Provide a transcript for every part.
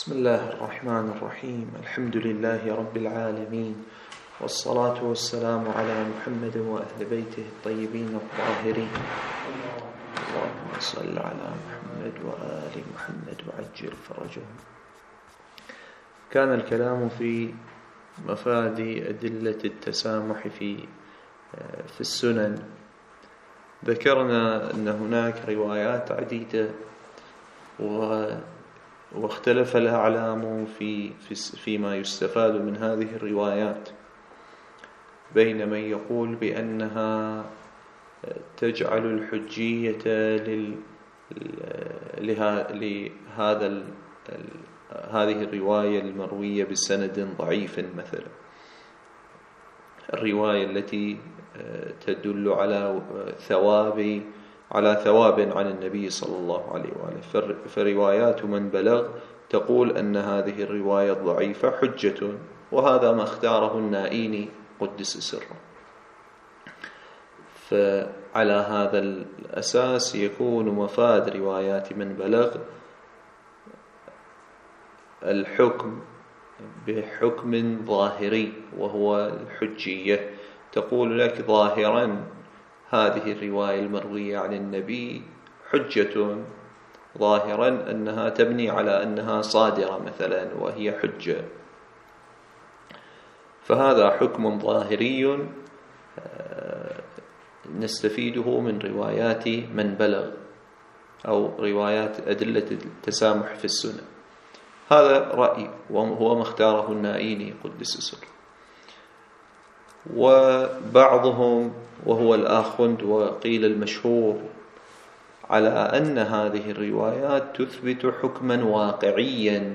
بسم الله الرحمن الرحيم. الحمد لله رب العالمين، والصلاة والسلام على محمد وأهل بيته الطيبين الطاهرين. اللهم صل على محمد وآل محمد وعجل فرجهم. كان الكلام في مفاد أدلة التسامح في السنن. ذكرنا أن هناك روايات عديدة واختلف الأعلام فيما يستفاد من هذه الروايات، بين من يقول بأنها تجعل الحجية هذه الرواية المروية بسند ضعيف، مثلا الرواية التي تدل على ثواب عن النبي صلى الله عليه وآله، فروايات من بلغ تقول أن هذه الرواية الضعيفة حجة، وهذا ما اختاره النائيني قدس سره. فعلى هذا الأساس يكون مفاد روايات من بلغ الحكم بحكم ظاهري وهو الحجية. تقول لك ظاهرا هذه الرواية المروية عن النبي حجة، ظاهرا أنها تبني على أنها صادرة مثلا وهي حجة، فهذا حكم ظاهري نستفيده من روايات من بلغ أو روايات أدلة التسامح في السنة. هذا رأي وهو ما اختاره النائيني قدس سره. وبعضهم وهو الآخوند وقيل المشهور على أن هذه الروايات تثبت حكما واقعيا،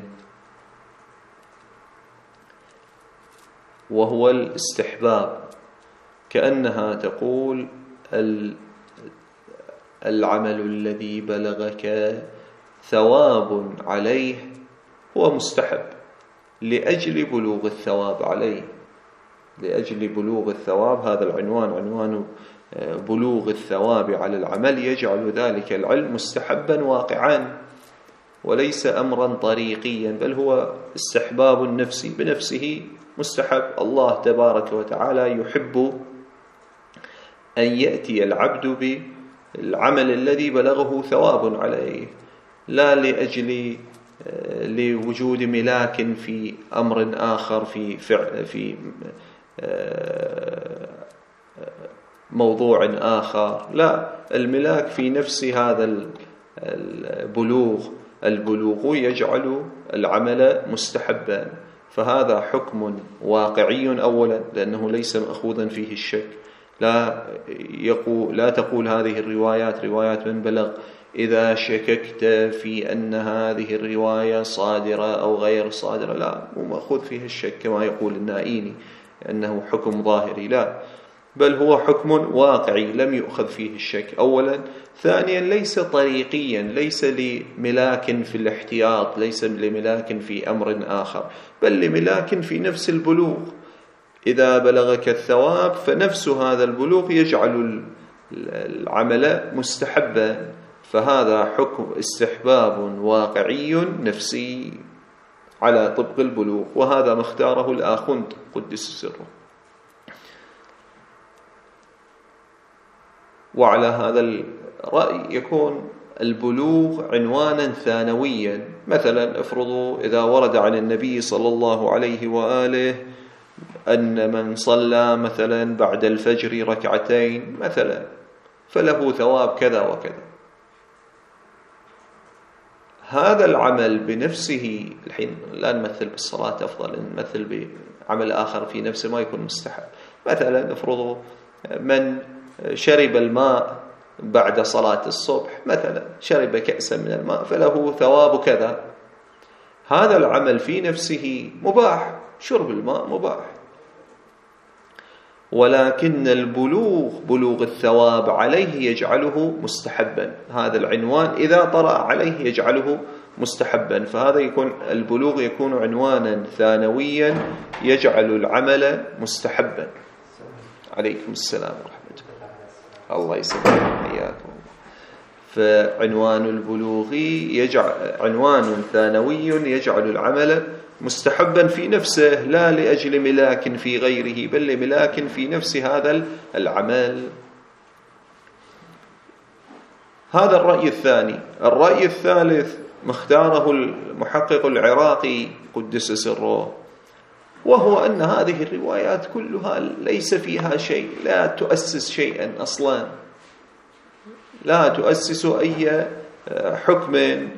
وهو الاستحباب، كأنها تقول العمل الذي بلغك ثواب عليه هو مستحب لأجل بلوغ الثواب عليه، لأجل بلوغ الثواب. هذا العنوان عنوان بلوغ الثواب على العمل يجعل ذلك العلم مستحبا واقعا، وليس أمرا طريقيا، بل هو استحباب النفس بنفسه مستحب. الله تبارك وتعالى يحب أن يأتي العبد بالعمل الذي بلغه ثواب عليه، لا لأجل لوجود ملاك في أمر آخر في موضوع آخر، لا، الملاك في نفس هذا البلوغ يجعل العمل مستحبا. فهذا حكم واقعي أولا، لأنه ليس مأخوذا فيه الشك. لا تقول هذه الروايات روايات من بلغ إذا شككت في أن هذه الرواية صادرة أو غير صادرة، لا، مو مأخوذ فيه الشك كما يقول النائيني أنه حكم ظاهري، لا، بل هو حكم واقعي لم يؤخذ فيه الشك أولا. ثانيا ليس طريقيا، ليس لملاك في الاحتياط، ليس لملاك في أمر آخر، بل لملاك في نفس البلوغ. إذا بلغك الثواب فنفس هذا البلوغ يجعل العمل مستحبا، فهذا حكم استحباب واقعي نفسي على طبق البلوغ، وهذا ما اختاره الآخوند قدس سره. وعلى هذا الرأي يكون البلوغ عنوانا ثانويا. مثلا افرضوا إذا ورد عن النبي صلى الله عليه وآله أن من صلى مثلا بعد الفجر ركعتين مثلا فله ثواب كذا وكذا، هذا العمل بنفسه، الحين لا نمثل بالصلاة، أفضل نمثل بعمل آخر في نفسه ما يكون مستحب. مثلا افرضوا من شرب الماء بعد صلاة الصبح مثلا، شرب كأسا من الماء فله ثواب كذا، هذا العمل في نفسه مباح، شرب الماء مباح، ولكن بلوغ الثواب عليه يجعله مستحبا. هذا العنوان إذا طرأ عليه يجعله مستحبا، فهذا يكون البلوغ يكون عنوانا ثانويا يجعل العمل مستحبا. عليكم السلام ورحمة الله. الله يسلمك إياكم. فعنوان البلوغ عنوان ثانوي يجعل العمل مستحبا في نفسه، لا لأجل ملاك في غيره، بل لملاك في نفس هذا العمل. هذا الرأي الثاني. الرأي الثالث ما اختاره المحقق العراقي قدس سره، وهو أن هذه الروايات كلها ليس فيها شيء، لا تؤسس شيئا أصلا، لا تؤسس أي حكم،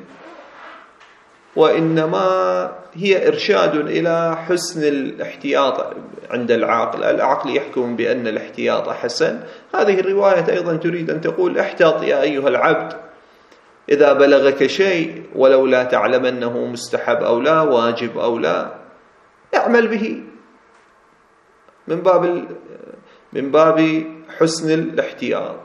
وإنما هي إرشاد إلى حسن الاحتياط عند العاقل. العقل يحكم بأن الاحتياط حسن. هذه الرواية أيضا تريد أن تقول احتاط يا أيها العبد، إذا بلغك شيء ولو لا تعلم أنه مستحب أو لا، واجب أو لا، اعمل به من باب حسن الاحتياط،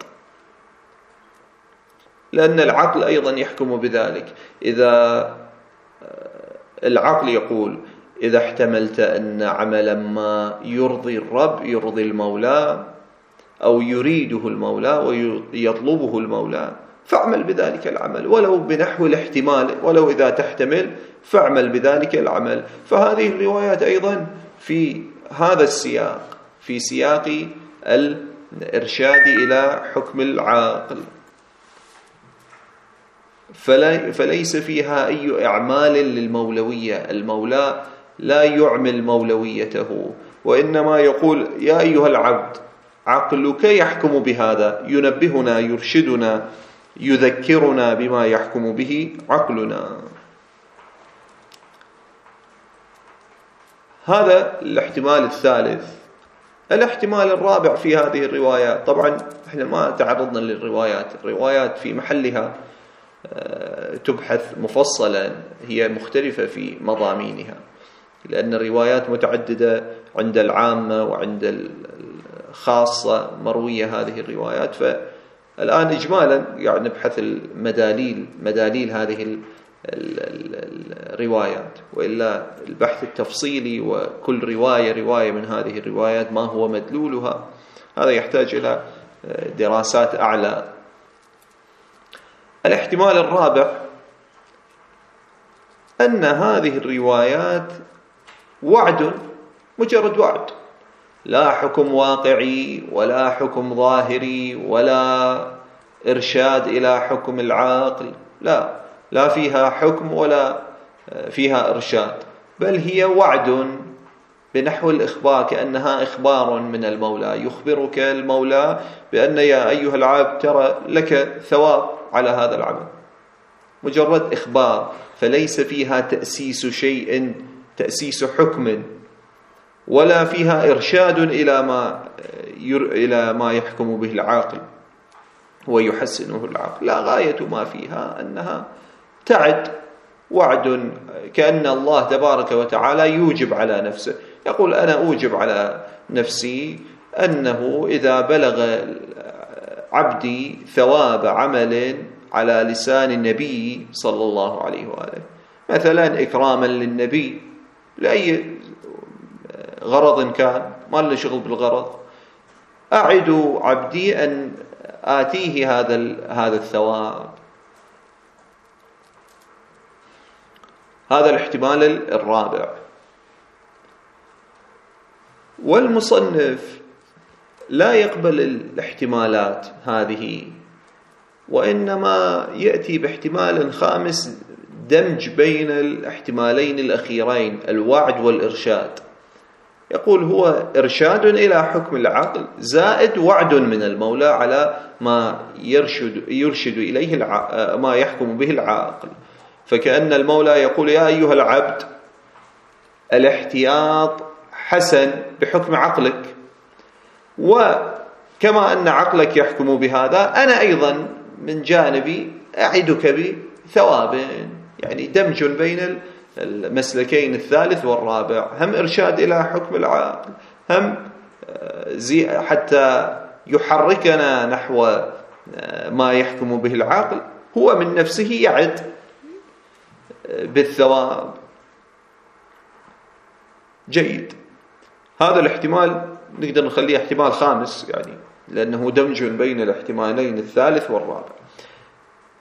لأن العقل أيضا يحكم بذلك. إذا العقل يقول إذا احتملت أن عملا ما يرضي الرب، يرضي المولى، أو يريده المولى ويطلبه المولى، فاعمل بذلك العمل ولو بنحو الاحتمال، ولو إذا تحتمل فاعمل بذلك العمل. فهذه الروايات أيضا في هذا السياق، في سياق الإرشاد إلى حكم العاقل، فليس فيها أي إعمال للمولوية. المولى لا يعمل مولويته، وإنما يقول يا أيها العبد عقلك يحكم بهذا، ينبهنا، يرشدنا، يذكرنا بما يحكم به عقلنا. هذا الاحتمال الثالث. الاحتمال الرابع في هذه الروايات، طبعا احنا ما تعرضنا للروايات، الروايات في محلها تبحث مفصلا، هي مختلفة في مضامينها، لأن الروايات متعددة عند العامة وعند الخاصة مروية هذه الروايات. فالآن إجمالا يعني نبحث مداليل هذه الروايات، وإلا البحث التفصيلي وكل رواية من هذه الروايات ما هو مدلولها، هذا يحتاج إلى دراسات أعلى. الاحتمال الرابع أن هذه الروايات وعد، مجرد وعد، لا حكم واقعي ولا حكم ظاهري ولا إرشاد إلى حكم العاقل، لا فيها حكم ولا فيها إرشاد، بل هي وعد بنحو الإخبار، كأنها إخبار من المولى، يخبرك المولى بأن يا أيها العبد ترى لك ثواب على هذا العمل، مجرد إخبار، فليس فيها تأسيس شيء، تأسيس حكم، ولا فيها إرشاد إلى ما يحكم به العاقل ويحسنه العقل. لا، غاية ما فيها أنها تعد، وعد، كأن الله تبارك وتعالى يوجب على نفسه، يقول أنا أوجب على نفسي أنه إذا بلغ عبدي ثواب عمل على لسان النبي صلى الله عليه وآله، مثلا إكراما للنبي لأي غرض كان، ما له شغل بالغرض، أعد عبدي أن آتيه هذا الثواب. هذا الاحتمال الرابع. والمصنف لا يقبل الاحتمالات هذه، وإنما يأتي باحتمال خامس، دمج بين الاحتمالين الأخيرين، الوعد والإرشاد. يقول هو إرشاد إلى حكم العقل زائد وعد من المولى على ما يرشد إليه ما يحكم به العقل. فكأن المولى يقول يا أيها العبد الاحتياط حسن بحكم عقلك، وكما أن عقلك يحكم بهذا، أنا أيضا من جانبي أعدك بثواب. يعني دمج بين المسلكين الثالث والرابع، هم إرشاد إلى حكم العقل، هم حتى يحركنا نحو ما يحكم به العقل، هو من نفسه يعد بالثواب. جيد. هذا الاحتمال نقدر نخليه احتمال خامس، يعني لأنه دمج بين الاحتمالين الثالث والرابع.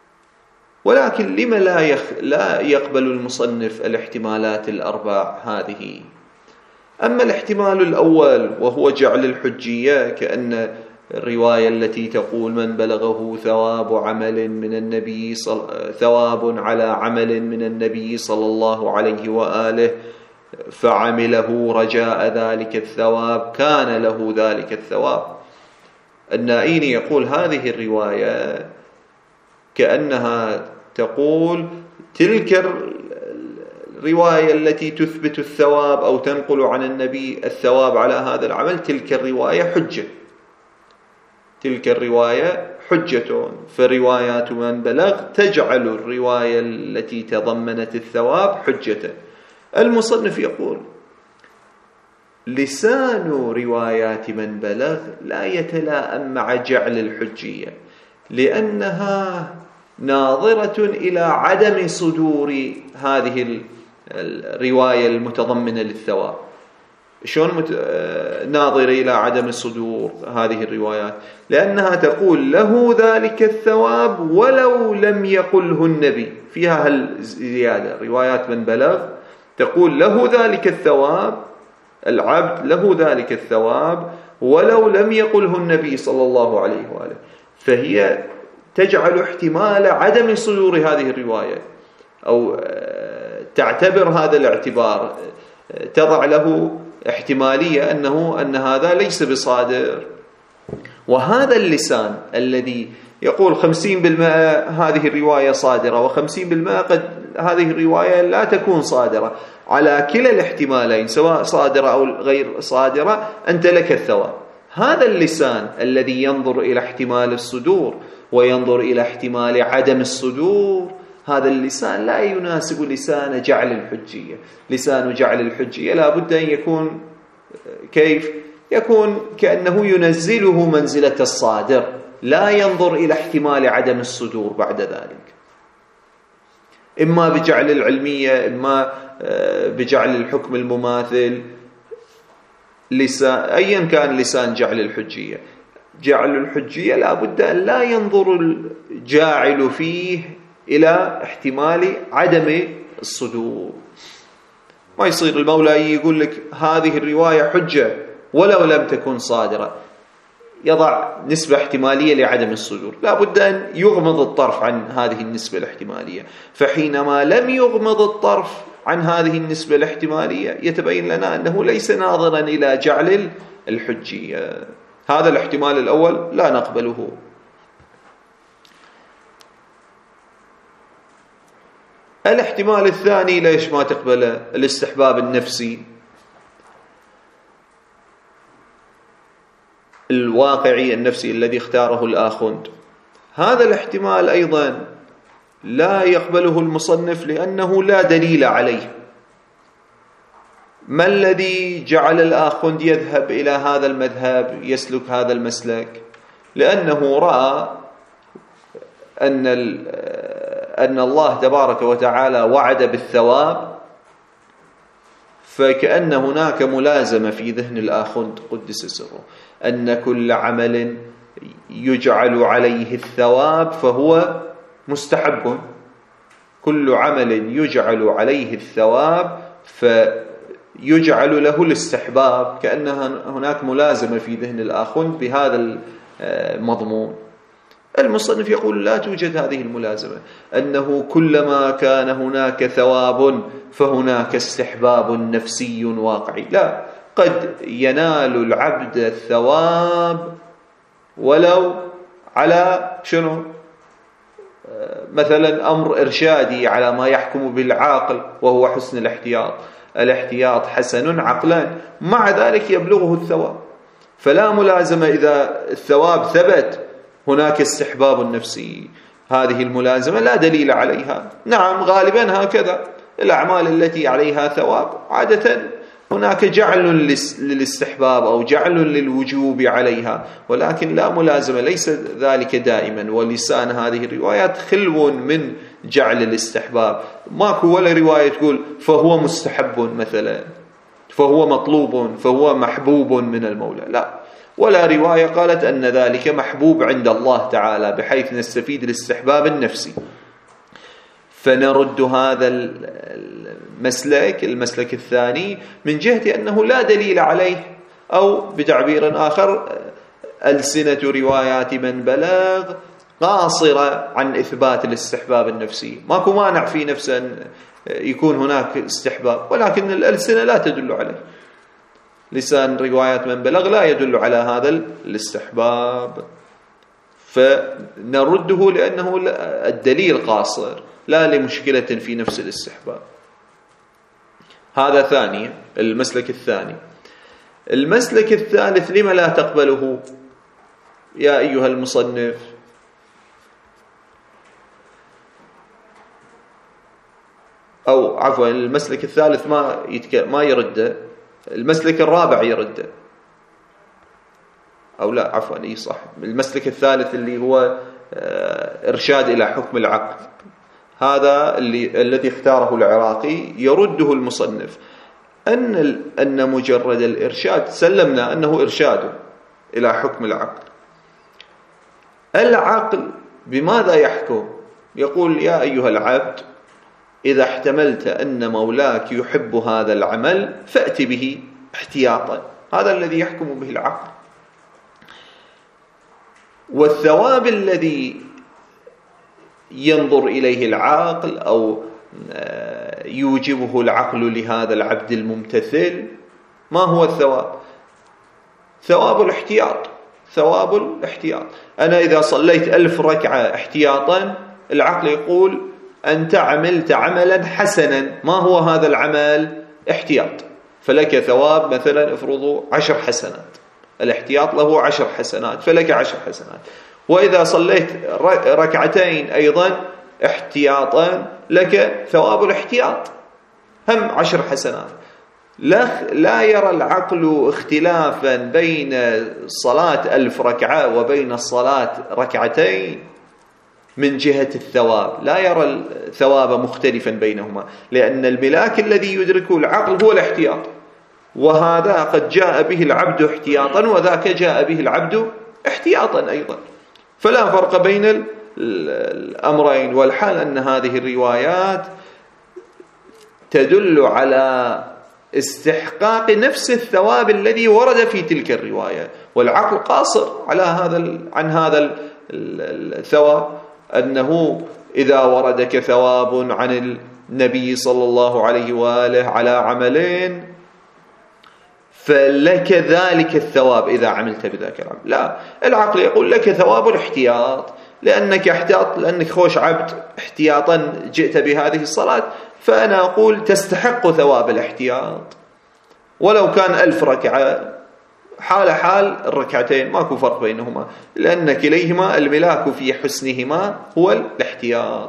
ولكن لما لا يقبل المصنف الاحتمالات الأربع هذه؟ أما الاحتمال الأول وهو جعل الحجية، كأن الرواية التي تقول من بلغه ثواب على عمل من النبي صلى الله عليه وآله فعمله رجاء ذلك الثواب كان له ذلك الثواب. النائيني يقول هذه الرواية كأنها تقول تلك الرواية التي تثبت الثواب أو تنقل عن النبي الثواب على هذا العمل، تلك الرواية حجة، تلك الرواية حجة. فروايات من بلغ تجعل الرواية التي تضمنت الثواب حجة. المصنف يقول لسان روايات من بلغ لا يتلائم مع جعل الحجية، لأنها ناظرة إلى عدم صدور هذه الرواية المتضمنة للثواب. شلون ناظرة إلى عدم صدور هذه الروايات؟ لأنها تقول له ذلك الثواب ولو لم يقله النبي. فيها الزيادة، روايات من بلغ تقول له ذلك الثواب، العبد له ذلك الثواب ولو لم يقله النبي صلى الله عليه وآله. فهي تجعل احتمال عدم صدور هذه الرواية، أو تعتبر هذا الاعتبار، تضع له احتمالية أن هذا ليس بصادر. وهذا اللسان الذي يقول 50% هذه الرواية صادرة و50% قد هذه الرواية لا تكون صادرة، على كلا الاحتمالين سواء صادرة أو غير صادرة أنت لك الثواب. هذا اللسان الذي ينظر إلى احتمال الصدور وينظر إلى احتمال عدم الصدور، هذا اللسان لا يناسب لسان جعل الحجية. لسان جعل الحجية لا بد أن يكون كيف؟ يكون كأنه ينزله منزلة الصادر، لا ينظر إلى احتمال عدم الصدور بعد ذلك، إما بجعل العلمية إما بجعل الحكم المماثل، أيا كان لسان جعل الحجية. جعل الحجية لا بد أن لا ينظر الجاعل فيه إلى احتمال عدم الصدور. ما يصير المولى يقول لك هذه الرواية حجة ولو لم تكن صادرة، يضع نسبة احتمالية لعدم الصدور، لا بد أن يغمض الطرف عن هذه النسبة الاحتمالية. فحينما لم يغمض الطرف عن هذه النسبة الاحتمالية يتبين لنا أنه ليس ناظرا إلى جعل الحجية. هذا الاحتمال الأول لا نقبله. الاحتمال الثاني ليش ما تقبله؟ الاستحباب النفسي الواقعي النفسي الذي اختاره الآخوند. هذا الاحتمال أيضا لا يقبله المصنف لأنه لا دليل عليه. ما الذي جعل الآخوند يذهب إلى هذا المذهب يسلك هذا المسلك؟ لأنه رأى أن الله تبارك وتعالى وعد بالثواب، فكأن هناك ملازمة في ذهن الآخوند قدس سره أن كل عمل يجعل عليه الثواب فهو مستحب. كل عمل يجعل عليه الثواب فيجعل له الاستحباب، كأن هناك ملازمة في ذهن الآخوند بهذا المضمون. المصنف يقول لا توجد هذه الملازمة، أنه كلما كان هناك ثواب فهناك استحباب نفسي واقعي. لا، قد ينال العبد الثواب ولو على شنو؟ مثلا أمر إرشادي على ما يحكم بالعاقل وهو حسن الاحتياط. الاحتياط حسن عقلان، مع ذلك يبلغه الثواب. فلا ملازمة إذا الثواب ثبت هناك استحباب نفسي. هذه الملازمة لا دليل عليها. نعم غالبا هكذا الأعمال التي عليها ثواب عادة هناك جعل للاستحباب أو جعل للوجوب عليها، ولكن لا ملازمة، ليس ذلك دائما. ولسان هذه الروايات خلو من جعل الاستحباب. ماكو ولا رواية تقول فهو مستحب مثلا، فهو مطلوب، فهو محبوب من المولى، لا. ولا رواية قالت أن ذلك محبوب عند الله تعالى بحيث نستفيد الاستحباب النفسي. فنرد هذا المسلك الثاني من جهة أنه لا دليل عليه، أو بتعبير آخر ألسنة روايات من بلغ قاصرة عن إثبات الاستحباب النفسي. ماكو مانع في نفسه أن يكون هناك استحباب، ولكن الألسنة لا تدل عليه. لسان روايات من بلغ لا يدل على هذا الاستحباب، فنرده لأنه الدليل قاصر لا لمشكلة في نفس الاستحباب. هذا ثاني المسلك الثاني. المسلك الثالث لما لا تقبله يا أيها المصنف؟ أو عفوا المسلك الثالث ما يرده، المسلك الرابع يرده، أو لا عفوا إيه صح، المسلك الثالث اللي هو إرشاد إلى حكم العقل، هذا الذي اختاره العراقي يرده المصنف. أن مجرد الإرشاد سلمنا أنه إرشاد إلى حكم العقل. العقل بماذا يحكم؟ يقول يا أيها العبد إذا احتملت أن مولاك يحب هذا العمل فأت به احتياطا، هذا الذي يحكم به العقل. والثواب الذي ينظر إليه العقل أو يوجبه العقل لهذا العبد الممتثل، ما هو الثواب؟ ثواب الاحتياط. ثواب الاحتياط. أنا إذا صليت 1000 ركعة احتياطا، العقل يقول أنت عملت عملا حسنا. ما هو هذا العمل؟ احتياط، فلك ثواب مثلا افرضوا 10 حسنات، الاحتياط له 10 حسنات فلك 10 حسنات. وإذا صليت ركعتين أيضا احتياطا لك ثواب الاحتياط هم 10 حسنات. لا يرى العقل اختلافا بين صلاة 1000 ركعة وبين الصلاة ركعتين من جهة الثواب، لا يرى الثواب مختلفا بينهما، لأن الملاك الذي يدركه العقل هو الاحتياط، وهذا قد جاء به العبد احتياطا وذاك جاء به العبد احتياطا أيضا، فلا فرق بين الأمرين. والحال أن هذه الروايات تدل على استحقاق نفس الثواب الذي ورد في تلك الرواية، والعقل قاصر على عن هذا الثواب، أنه إذا وردك ثواب عن النبي صلى الله عليه وآله على عملين فلك ذلك الثواب إذا عملت بذاك العمل. لا، العقل يقول لك ثواب الاحتياط، لأنك خوش عبد احتياطا جئت بهذه الصلاة، فأنا أقول تستحق ثواب الاحتياط، ولو كان 1000 ركعة حال الركعتين ماكو فرق بينهما، لأن كليهما الملاك في حسنهما هو الاحتياط.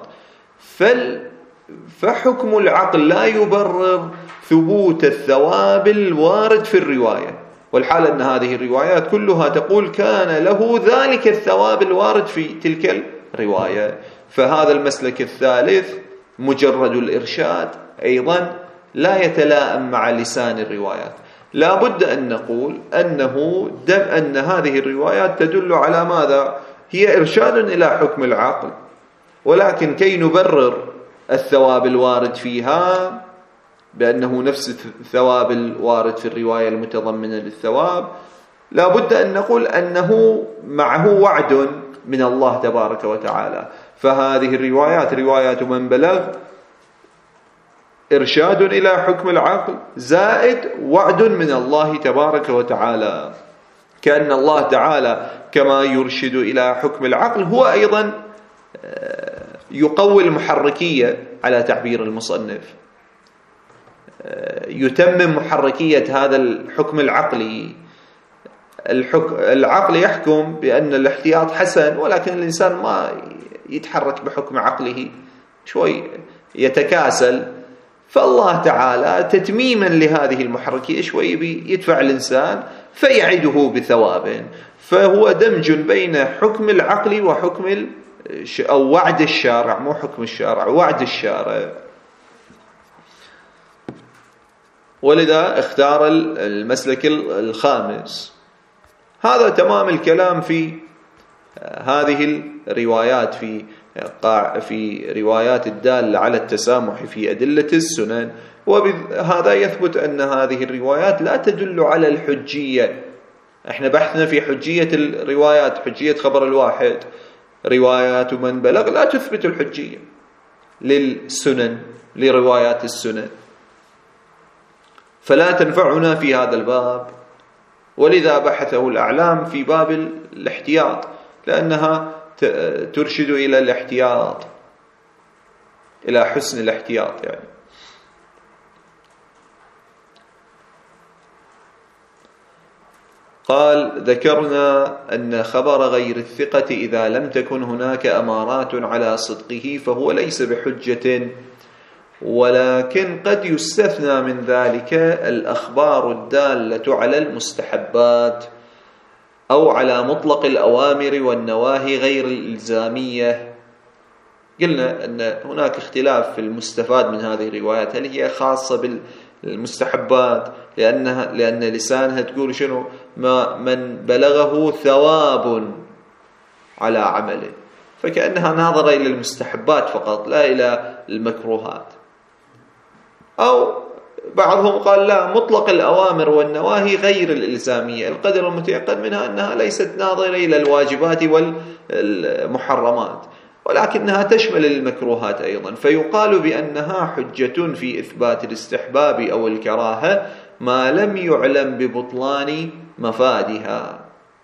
فحكم العقل لا يبرر ثبوت الثواب الوارد في الرواية، والحال أن هذه الروايات كلها تقول كان له ذلك الثواب الوارد في تلك الرواية. فهذا المسلك الثالث مجرد الإرشاد أيضا لا يتلائم مع لسان الروايات. لا بد أن نقول أن هذه الروايات تدل على ماذا؟ هي إرشاد إلى حكم العقل، ولكن كي نبرر الثواب الوارد فيها بأنه نفس الثواب الوارد في الرواية المتضمنة للثواب، لا بد أن نقول أنه معه وعد من الله تبارك وتعالى. فهذه الروايات روايات من بلغ إرشاد إلى حكم العقل زائد وعد من الله تبارك وتعالى، كأن الله تعالى كما يرشد إلى حكم العقل هو أيضا يقوي المحركية على تعبير المصنف، يتمم محركية هذا الحكم العقلي. العقل يحكم بأن الاحتياط حسن، ولكن الإنسان ما يتحرك بحكم عقله، شوي يتكاسل، فالله تعالى تتميما لهذه المحركية شوي يدفع الإنسان فيعده بثواب. فهو دمج بين حكم العقل وحكم أو وعد الشارع، مو حكم الشارع، وعد الشارع. ولذا اختار المسلك الخامس. هذا تمام الكلام في هذه الروايات في في روايات الدالة على التسامح في أدلة السنن، وبهذا يثبت أن هذه الروايات لا تدل على الحجية. احنا بحثنا في حجية الروايات، حجية خبر الواحد، روايات من بلغ لا تثبت الحجية للسنن، لروايات السنن، فلا تنفعنا في هذا الباب. ولذا بحثه الأعلام في باب الاحتياط، لأنها ترشد إلى الاحتياط، إلى حسن الاحتياط يعني. قال: ذكرنا أن خبر غير الثقة إذا لم تكن هناك أمارات على صدقه فهو ليس بحجة، ولكن قد يستثنى من ذلك الأخبار الدالة على المستحبات أو على مطلق الأوامر والنواهي غير الإلزامية. قلنا أن هناك اختلاف في المستفاد من هذه الروايات، هل هي خاصة بالمستحبات لأن لسانها تقول شنو؟ ما من بلغه ثواب على عمله، فكأنها ناظرة إلى المستحبات فقط لا إلى المكروهات. أو بعضهم قال لا، مطلق الأوامر والنواهي غير الإلزامية، القدر المتيقن منها أنها ليست ناظرة إلى الواجبات والمحرمات، ولكنها تشمل المكروهات أيضا، فيقال بأنها حجة في إثبات الاستحباب أو الكراهة ما لم يعلم ببطلان مفادها.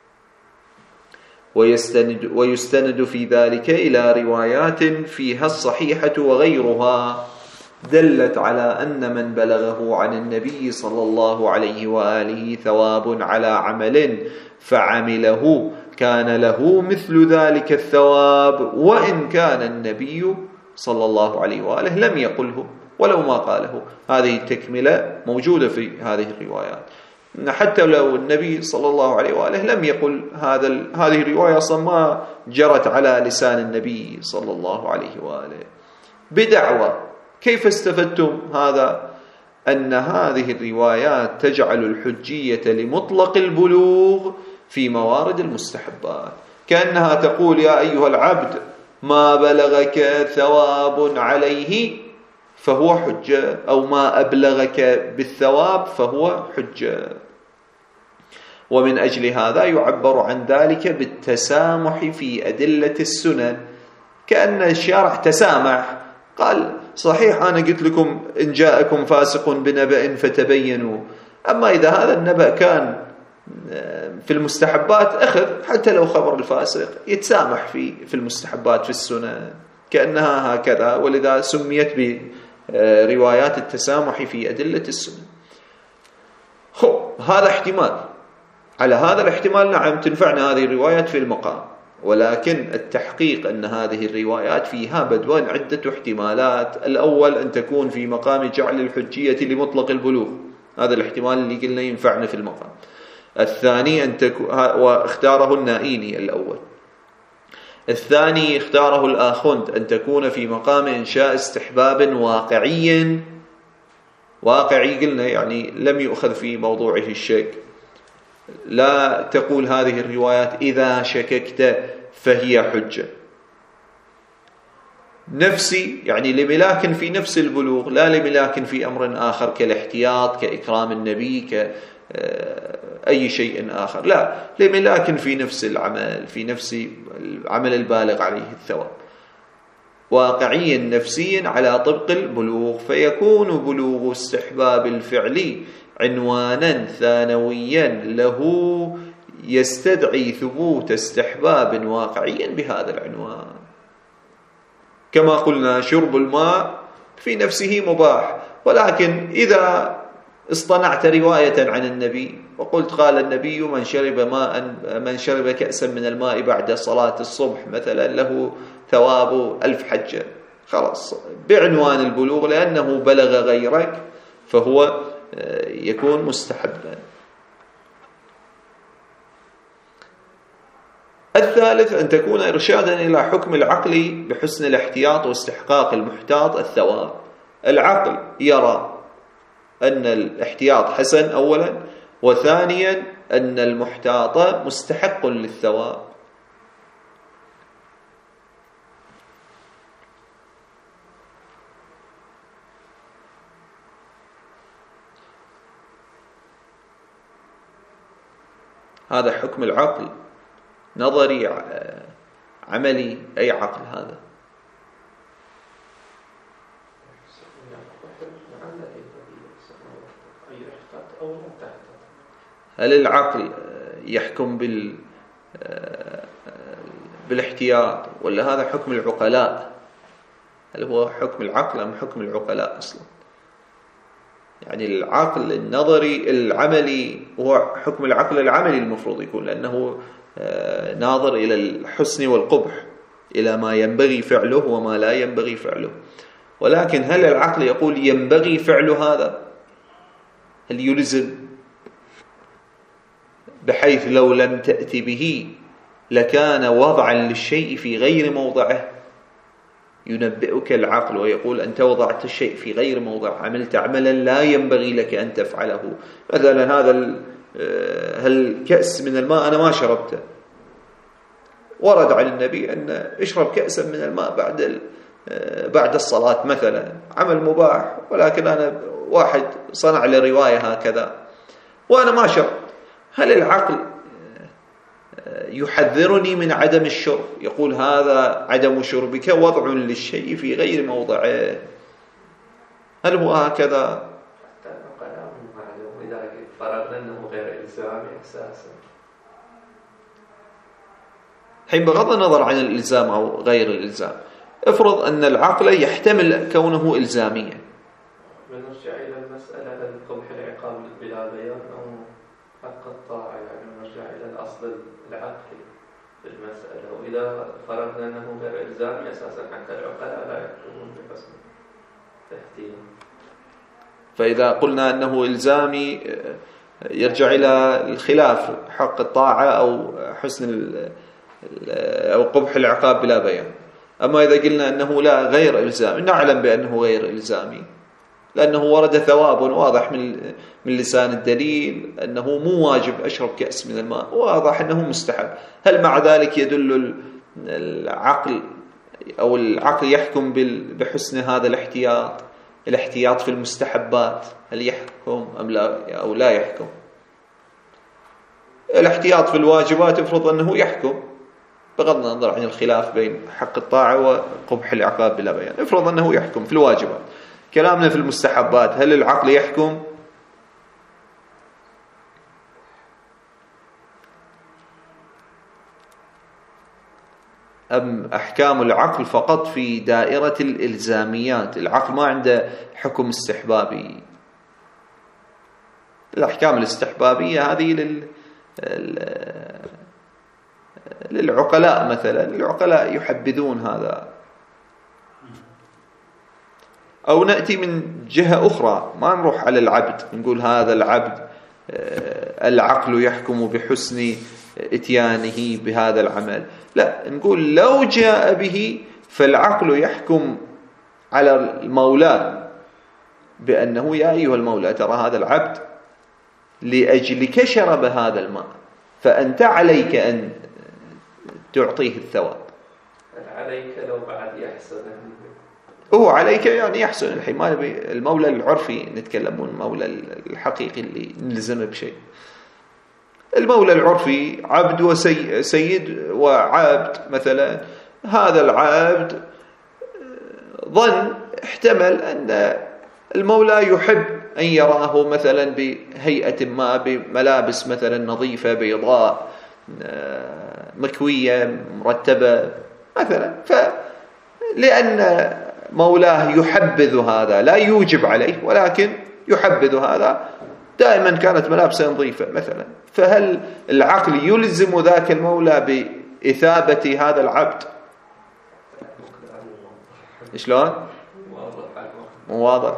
ويستند في ذلك إلى روايات فيها الصحيحة وغيرها دلت على أن من بلغه عن النبي صلى الله عليه وآله ثواب على عمل فعمله كان له مثل ذلك الثواب، وإن كان النبي صلى الله عليه وآله لم يقله ولو ما قاله. هذه التكملة موجودة في هذه الروايات، حتى لو النبي صلى الله عليه وآله لم يقل هذه الرواية أصلا ما جرت على لسان النبي صلى الله عليه وآله بدعوة. كيف استفدتم هذا؟ أن هذه الروايات تجعل الحجية لمطلق البلوغ في موارد المستحبات، كأنها تقول: يا أيها العبد ما بلغك ثواب عليه فهو حجة، أو ما أبلغك بالثواب فهو حجة. ومن أجل هذا يعبر عن ذلك بالتسامح في أدلة السنن، كأن الشارع تسامح، قال: صحيح أنا قلت لكم إن جاءكم فاسق بنبأ فتبينوا، أما إذا هذا النبأ كان في المستحبات أخذ، حتى لو خبر الفاسق يتسامح في المستحبات في السنن، كأنها هكذا، ولذا سميت بروايات التسامح في أدلة السنن. هذا احتمال، على هذا الاحتمال نعم تنفعنا هذه الروايات في المقام، ولكن التحقيق أن هذه الروايات فيها بدوان عدة احتمالات. الأول أن تكون في مقام جعل الحجية لمطلق البلوغ، هذا الاحتمال اللي قلنا ينفعنا في المقام. الثاني أن تكون، واختاره النائيني الأول. الثاني اختاره الآخوند، أن تكون في مقام إنشاء استحباب واقعي قلنا يعني لم يؤخذ في موضوعه الشك. لا تقول هذه الروايات إذا شككت فهي حجة. نفسي يعني لملاك في نفس البلوغ، لا لملاك في أمر آخر كالاحتياط، كإكرام النبي، كأي شيء آخر، لا، لملاك في نفس العمل، في نفس العمل البالغ عليه الثواب، واقعي نفسي على طبق البلوغ، فيكون بلوغ استحباب الفعل عنوانا ثانويا له يستدعي ثبوت استحباب واقعي بهذا العنوان. كما قلنا شرب الماء في نفسه مباح، ولكن إذا اصطنعت رواية عن النبي وقلت قال النبي من شرب كأسا من الماء بعد صلاة الصبح مثلا له ثواب 1000 حجة، خلاص بعنوان البلوغ، لأنه بلغ غيرك فهو يكون مستحبا. الثالث أن تكون إرشادا إلى حكم العقل بحسن الاحتياط واستحقاق المحتاط الثواب. العقل يرى أن الاحتياط حسن أولا، وثانيا أن المحتاط مستحق للثواب. هذا حكم العقل، نظري، عملي، أي عقل هذا؟ هل العقل يحكم بالاحتياط، ولا هذا حكم العقلاء؟ هل هو حكم العقل أم حكم العقلاء أصلا؟ يعني العقل النظري العملي هو حكم العقل العملي المفروض يكون، لأنه ناظر إلى الحسن والقبح، إلى ما ينبغي فعله وما لا ينبغي فعله. ولكن هل العقل يقول ينبغي فعل هذا؟ هل يلزم بحيث لو لم تأتي به لكان وضعا للشيء في غير موضعه؟ ينبئك العقل ويقول أنت وضعت الشيء في غير موضع، عملت عملا لا ينبغي لك أن تفعله. مثلا هذا كأس من الماء أنا ما شربته، ورد عن النبي أن اشرب كأسا من الماء بعد الصلاة مثلا، عمل مباح، ولكن أنا واحد صنع لي رواية هكذا وأنا ما شربت، هل العقل يحذرني من عدم الشرب؟ يقول هذا عدم شربك وضع للشيء في غير موضعه. هل هو هكذا؟ حتى كلام معلوم إذا فرضنا أنه غير إلزامي أساسا. حين بغض النظر عن الإلزام أو غير الإلزام، افرض أن العقل يحتمل كونه إلزاميا. نرجع إلى المسألة قبح العقاب بلا بيان أو حق الطاعة، يعني نرجع إلى الأصل العقلي في المسألة. وإذا فرضنا أنه غير إلزامي أساسا حتى العقلاء لا يحكمون بحسن تحتيم. فإذا قلنا أنه إلزامي يرجع إلى الخلاف، حق الطاعة أو حسن أو قبح العقاب بلا بيان. أما إذا قلنا أنه لا غير إلزامي، نعلم بأنه غير إلزامي لأنه ورد ثواب واضح من لسان الدليل أنه مو واجب أشرب كأس من الماء، واضح أنه مستحب. هل مع ذلك يدل العقل أو العقل يحكم بحسن هذا الاحتياط في المستحبات؟ هل يحكم أم لا أو لا يحكم؟ الاحتياط في الواجبات افرض أنه يحكم بغض النظر عن الخلاف بين حق الطاعة وقبح العقاب بلا بيان، افرض أنه يحكم في الواجبات. كلامنا في المستحبات، هل العقل يحكم؟ أم أحكام العقل فقط في دائرة الإلزاميات؟ العقل ما عنده حكم استحبابي. الأحكام الاستحبابية هذه للعقلاء مثلا، العقلاء يحبذون هذا. أو نأتي من جهة أخرى، ما نروح على العبد نقول هذا العبد العقل يحكم بحسن اتيانه بهذا العمل، لا، نقول لو جاء به فالعقل يحكم على المولى بأنه يا أيها المولى ترى هذا العبد لأجلك شرب هذا الماء، فأنت عليك أن تعطيه الثواب. عليك لو بعد يحسن، هو عليك يعني يحسن. الحين ما نبي المولى العرفي نتكلم، المولى الحقيقي اللي نلزمه بشيء. المولى العرفي عبد وسيد وعبد مثلا، هذا العبد احتمل أن المولى يحب أن يراه مثلا بهيئة ما، بملابس مثلا نظيفة بيضاء مكوية مرتبة مثلا، فلأن مولاه يحبذ هذا، لا يوجب عليه ولكن يحبذ هذا، دائما كانت ملابسه نظيفة مثلا، فهل العقل يلزم ذاك المولى بإثابة هذا العبد؟ شلون؟ مو واضح.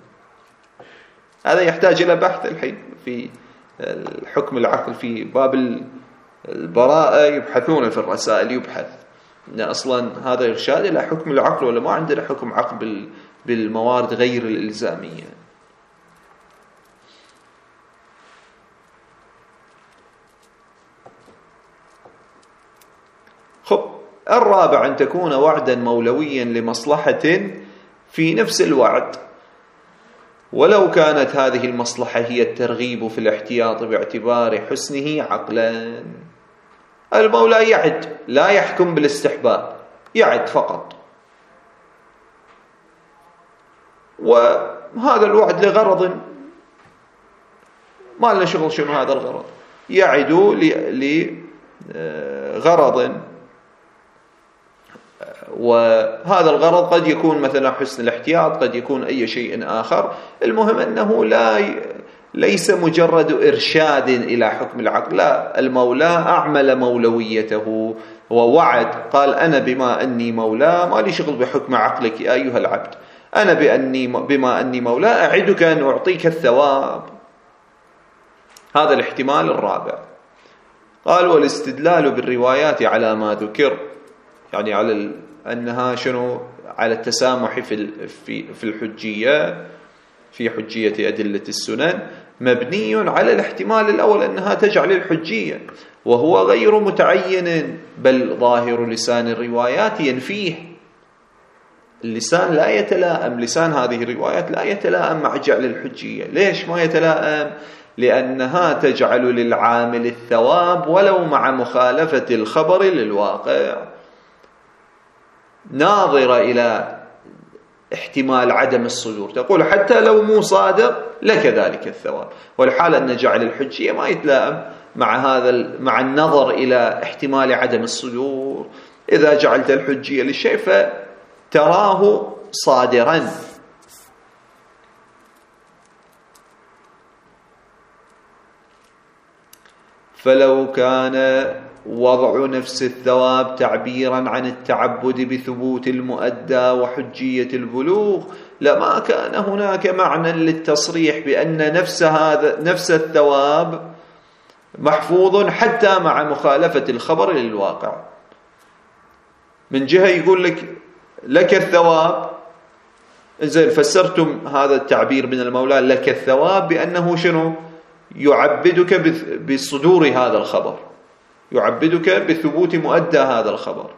هذا يحتاج إلى بحث الحين في الحكم العقل في باب البراءة، يبحثون في الرسائل، يبحث إن أصلا هذا إرشاد إلى حكم العقل ولا ما عندنا حكم عقل بالموارد غير الإلزامية. الرابع أن تكون وعدا مولويا لمصلحة في نفس الوعد. ولو كانت هذه المصلحة هي الترغيب في الاحتياط باعتبار حسنه عقلا. المولى يعد، لا يحكم بالاستحباب، يعد فقط، وهذا الوعد لغرض ما لنا شغل شنو هذا الغرض، يعد لغرض، وهذا الغرض قد يكون مثلا حسن الاحتياط، قد يكون أي شيء آخر. المهم أنه ليس مجرد إرشاد إلى حكم العقل، لا، المولى أعمل مولويته ووعد، قال أنا بما أني مولى ما لي شغل بحكم عقلك يا أيها العبد، أنا بما أني مولى أعدك أن أعطيك الثواب. هذا الاحتمال الرابع. قال والاستدلال بالروايات على ما ذكر، يعني على أنها شنو، على التسامح في الحجية، في حجية أدلة السنن، مبني على الاحتمال الأول أنها تجعل الحجية، وهو غير متعين، بل ظاهر لسان الروايات ينفيه. اللسان لا يتلائم، لسان هذه الروايات لا يتلائم مع جعل الحجية. ليش ما يتلائم؟ لأنها تجعل للعامل الثواب ولو مع مخالفة الخبر للواقع، ناظرة إلى احتمال عدم الصدور، تقول حتى لو مو صادق لك ذلك الثواب. والحال أن جعل الحجية ما يتلائم مع النظر إلى احتمال عدم الصدور. إذا جعلت الحجية للشيء فتراه صادرا. فلو كان وضع نفس الثواب تعبيرا عن التعبد بثبوت المؤدى وحجية البلوغ لما كان هناك معنى للتصريح بأن نفس الثواب محفوظ حتى مع مخالفة الخبر للواقع. من جهة يقول لك الثواب، إذا فسرتم هذا التعبير من المولى لك الثواب بأنه شنو؟ يعبدك بصدور هذا الخبر، يعبدك بثبوت مؤدى هذا الخبر.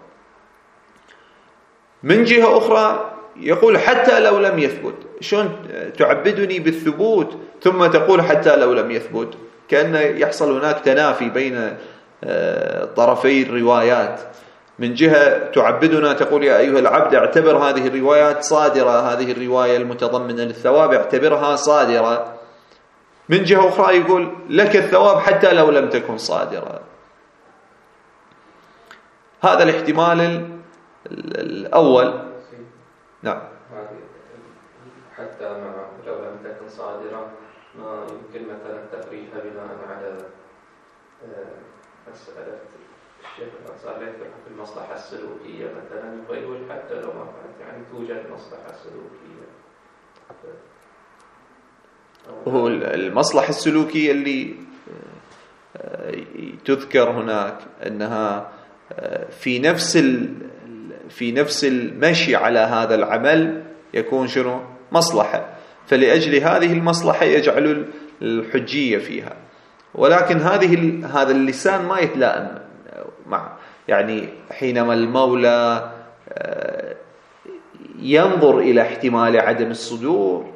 من جهة أخرى يقول حتى لو لم يثبت، شلون تعبدني بالثبوت ثم تقول حتى لو لم يثبت؟ كأن يحصل هناك تنافي بين طرفي الروايات. من جهة تعبدنا تقول يا أيها العبد اعتبر هذه الروايات صادرة، هذه الرواية المتضمنة للثواب اعتبرها صادرة. من جهة أخرى يقول لك الثواب حتى لو لم تكن صادرة. هذا الاحتمال الأول. نعم. حتى لو لم تكن صادرة ما يمكن مثلا تقريبها بناء على مسألة الشيخ الأنصاري في المصلحة السلوكية مثلا، ويقول حتى لو ما كانت يعني توجد مصلحة سلوكية. هو المصلحة السلوكية اللي تذكر هناك أنها في نفس المشي على هذا العمل يكون شنو؟ مصلحة، فلأجل هذه المصلحة يجعل الحجية فيها. ولكن هذا اللسان ما يتلائم مع، يعني حينما المولى ينظر إلى احتمال عدم الصدور،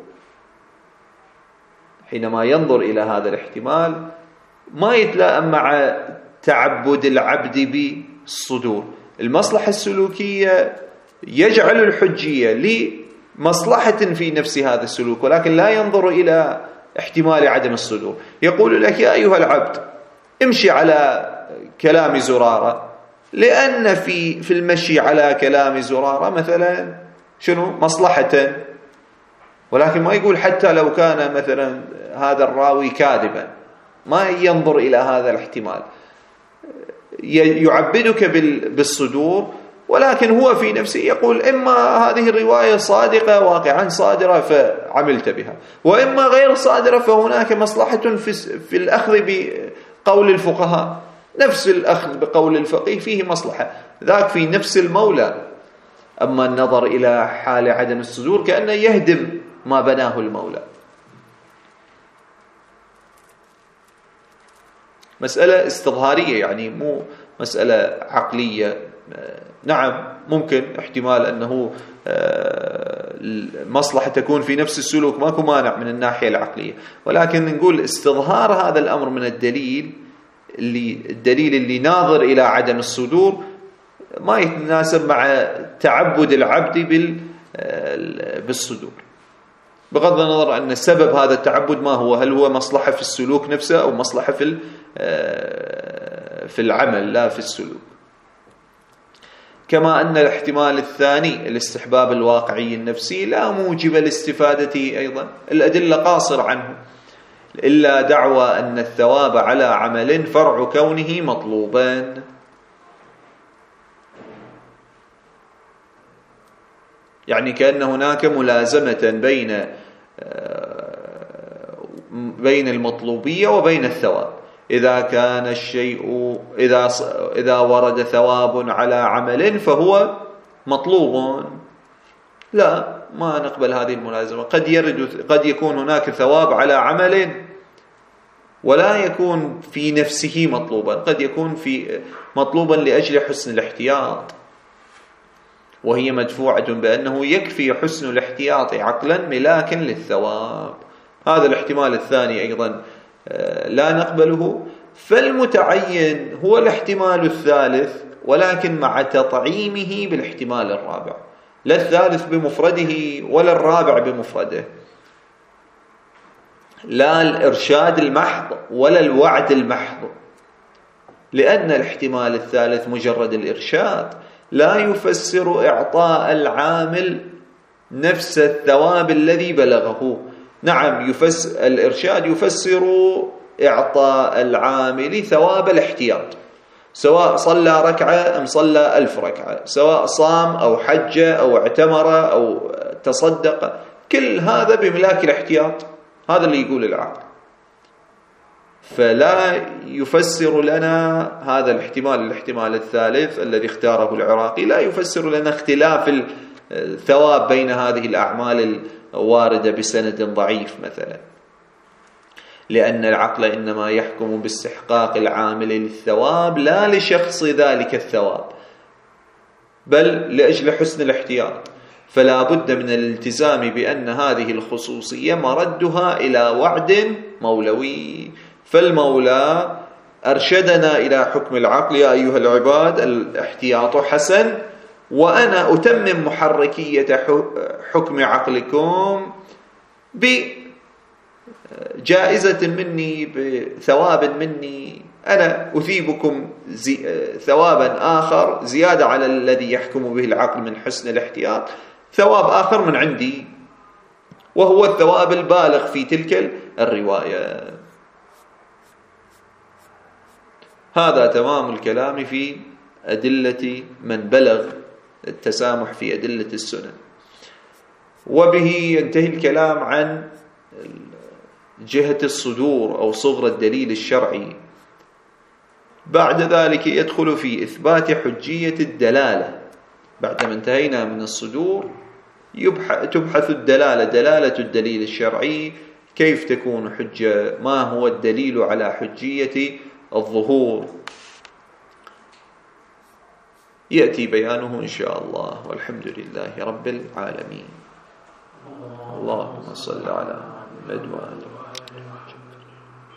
حينما ينظر إلى هذا الاحتمال ما يتلائم مع تعبد العبد بالصدور. المصلحة السلوكية يجعل الحجية لمصلحة في نفس هذا السلوك، ولكن لا ينظر إلى احتمال عدم الصدور. يقول لك يا أيها العبد امشي على كلام زرارة، لأن في المشي على كلام زرارة مثلا شنو؟ مصلحة. ولكن ما يقول حتى لو كان مثلا هذا الراوي كاذبا، ما ينظر إلى هذا الاحتمال. يعبدك بالصدور، ولكن هو في نفسه يقول إما هذه الرواية صادقة واقعا صادرة فعملت بها، وإما غير صادرة فهناك مصلحة في الأخذ بقول الفقهاء. نفس الأخذ بقول الفقيه فيه مصلحة، ذاك في نفس المولى. أما النظر إلى حال عدم الصدور كأنه يهدم ما بناه المولى. مسألة استظهارية، يعني مو مسألة عقلية. نعم ممكن احتمال أنه المصلحة تكون في نفس السلوك، ماكو مانع من الناحية العقلية، ولكن نقول استظهار هذا الأمر من الدليل اللي ناظر إلى عدم الصدور ما يتناسب مع تعبد العبد بالصدور، بغض النظر أن سبب هذا التعبد ما هو، هل هو مصلحة في السلوك نفسه أو مصلحة في العمل لا في السلوك. كما أن الاحتمال الثاني الاستحباب الواقعي النفسي لا موجب لاستفادته أيضا، الأدلة قاصر عنه، إلا دعوى أن الثواب على عمل فرع كونه مطلوبا. يعني كأن هناك ملازمة بين المطلوبية وبين الثواب. إذا كان الشيء إذا ورد ثواب على عمل فهو مطلوب، لا ما نقبل هذه الملازمة. قد يكون هناك ثواب على عمل ولا يكون في نفسه مطلوبا، قد يكون مطلوبا لأجل حسن الاحتياط، وهي مدفوعة بأنه يكفي حسن الاحتياط عقلا ملاكا للثواب. هذا الاحتمال الثاني أيضا لا نقبله. فالمتعين هو الاحتمال الثالث، ولكن مع تطعيمه بالاحتمال الرابع، لا الثالث بمفرده ولا الرابع بمفرده، لا الإرشاد المحض ولا الوعد المحض، لأن الاحتمال الثالث مجرد الإرشاد لا يفسر إعطاء العامل نفس الثواب الذي بلغه. نعم الإرشاد يفسر إعطاء العامل ثواب الاحتياط، سواء صلى ركعة أم صلى 1000 ركعة، سواء صام أو حج أو اعتمر أو تصدق، كل هذا بملاك الاحتياط. هذا اللي يقول العقل. فلا يفسر لنا هذا الاحتمال الثالث الذي اختاره العراقي، لا يفسر لنا اختلاف الثواب بين هذه الأعمال الواردة بسند ضعيف مثلا، لأن العقل إنما يحكم باستحقاق العامل للثواب لا لشخص ذلك الثواب، بل لأجل حسن الاحتياط. فلا بد من الالتزام بأن هذه الخصوصية مردها إلى وعد مولوي. فالمولى أرشدنا إلى حكم العقل: يا أيها العباد الاحتياط حسن، وأنا أتمم محركية حكم عقلكم بجائزة مني، بثواب مني، أنا أثيبكم ثوابا آخر زيادة على الذي يحكم به العقل من حسن الاحتياط، ثواب آخر من عندي، وهو الثواب البالغ في تلك الرواية. هذا تمام الكلام في أدلة من بلغ التسامح في أدلة السنن. وبه ينتهي الكلام عن جهة الصدور أو صغر الدليل الشرعي. بعد ذلك يدخل في إثبات حجية الدلالة. بعد ما انتهينا من الصدور تبحث الدلالة، دلالة الدليل الشرعي، كيف تكون حجة، ما هو الدليل على حجية الظهور، يأتي بيانه إن شاء الله. والحمد لله رب العالمين. اللهم صل على محمد وآله.